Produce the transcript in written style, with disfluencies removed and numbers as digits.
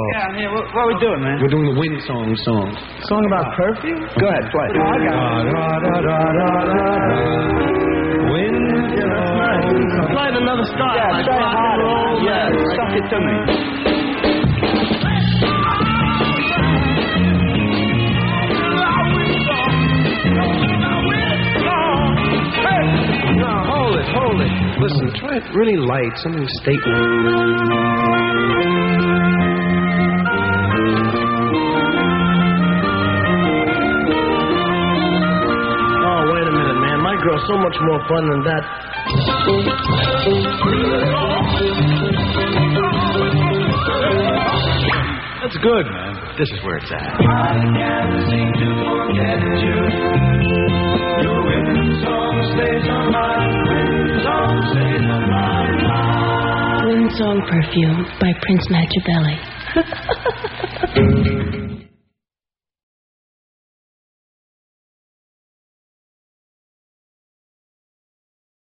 Yeah, I'm here. What are we doing, man? We're doing the Wind Song. Song about perfume? Go ahead, play. Oh, I got it. Wind Song. Play another style. Yeah, like try rock and harder. roll. Yeah, suck it to me. No, hold it. Listen, try it really light, something stately. Oh, wait a minute, man. My girl's so much more fun than that. That's good, man. This is where it's at. I can't seem to forget you. Your wind song stays on my wind song stays on my mind. Wind Song Perfume by Prince Machiavelli.